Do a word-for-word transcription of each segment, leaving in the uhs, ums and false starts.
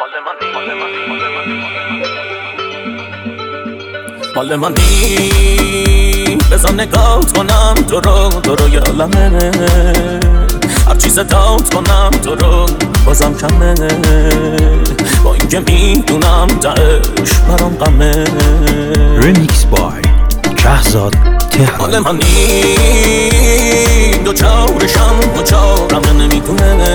مال منی بزن نگات کنم تو رو تو رو یالمه هر چیز داد کنم تو رو بازم کمه با اینکه میدونم دعش برام غمه ریمیکس بای شهزاد تهران. مال منی دو چارشم دو چارم نمیدونه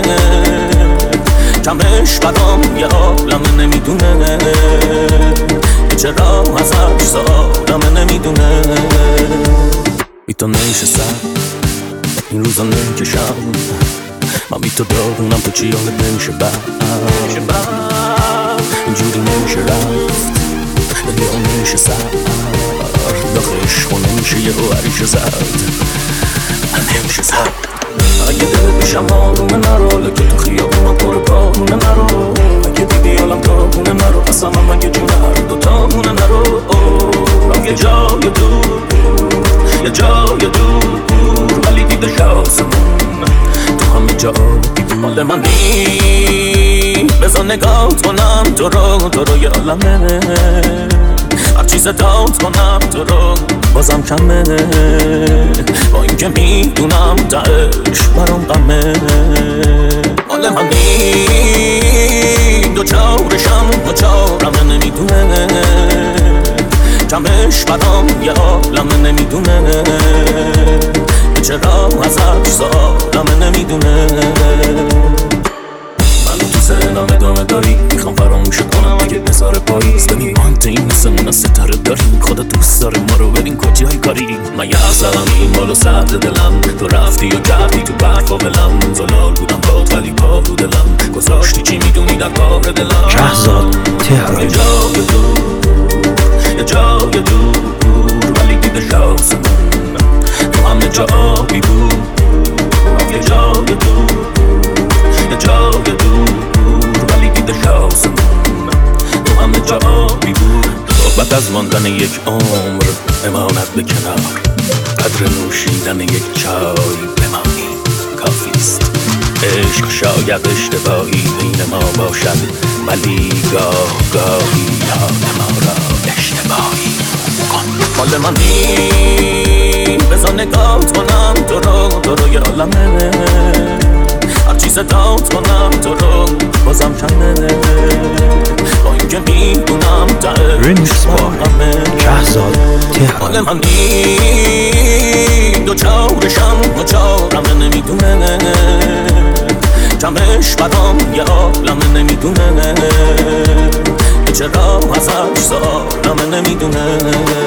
کمش برام یه عالم نمیدونه چرا ازش سالم نمیدونه بی تو نشستم این روزا نکشم من بی تو دارونم تو چی حالت نمیشه بعد اینجوری نمیشه رفت یا نمیشه سر داخلش خونه میشه یه هریشه زد نمیشه زد اگه دل بشم آرومه نرو لکه تو خیابون پر پارونه نرو اگه دیدی حالم تابونه نرو اصلا من مگه جون هر دو تامونه نرو رام یه جای دور یه جای دور ولی دیده شاسمون تو همه جا مال منی بزن نگات کنم تو رو تو رو یالمه هر چیز داد کنم تو رو بازم کمه با اینکه میدونم دعش برام غمه مال منی دو چارشم دو چارم نمیدونه کمش برام یه عالم نمیدونه چرا ازش سالم نمیدونه تو سرنام ادامه داری میخوام فراموش کنم دیگه بذاره پاییز ببین ما هم این مثل ستاره داریم خدا دوست داره ما رو ببین کجای کاری من یه اصلم این بالا سرد دلم تو رفتی و کردی تو برف و بلم زلال بودم باد ولی پا رو دلم گذاشتی چی میدونی در کار دلم شهزاد تهران. یه جای دور یه جای دور ولی دیده شاسمون تو همه جا آبی بود یه جای دور یه جای دور ولی دیده شاسمون تو همه جا آبی بود صحبت از ماندن یک عمر امانت به کنار قدر نوشیدن یک چای بمانی کافیست عشق شاید اشتباهی بین ما باشد ولی گاه گاهی یاد ما را اشتباهی کن مال منی بزن نگات کنم تو رو تو رو یالمه هر چیز داد کنم تو رو بازم کمه با اینکه میدونم ریمیکس بای شهزاد تهران. مال منی دو چارشم دو چارم نمیدونه کمش برام یه عالم نمیدونه چرا ازش سالم نمیدونه